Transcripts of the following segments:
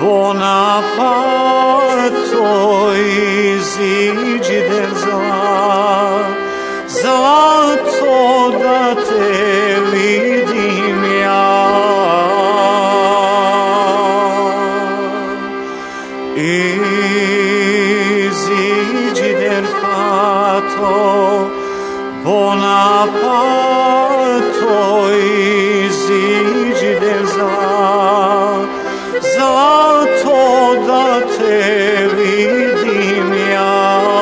Bonaparto iziđi zato da te vidim ja. Iziđi derfato, Bonaparto iziđi zato da te vidim ja.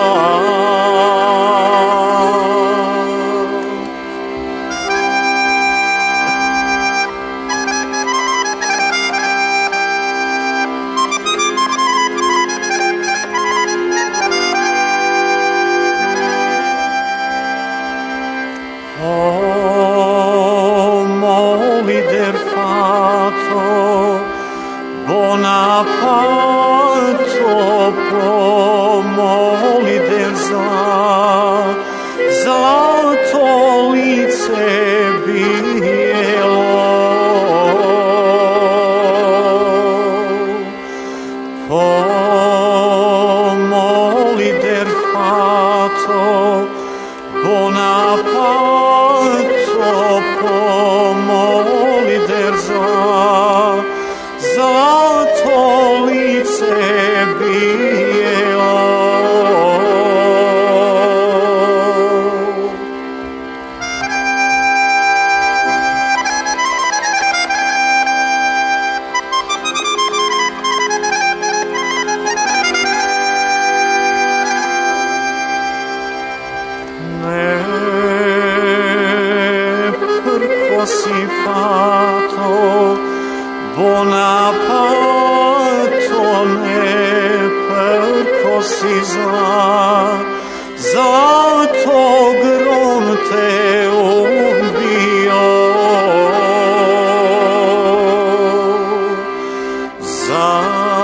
Bonaparto pomoli zato lice bijelo. Pomoli derfato, Bonaparto pomoli zato lice bijelo. Ne percosi fato, Bonaparto ne percosi zato grom te ubio. Zato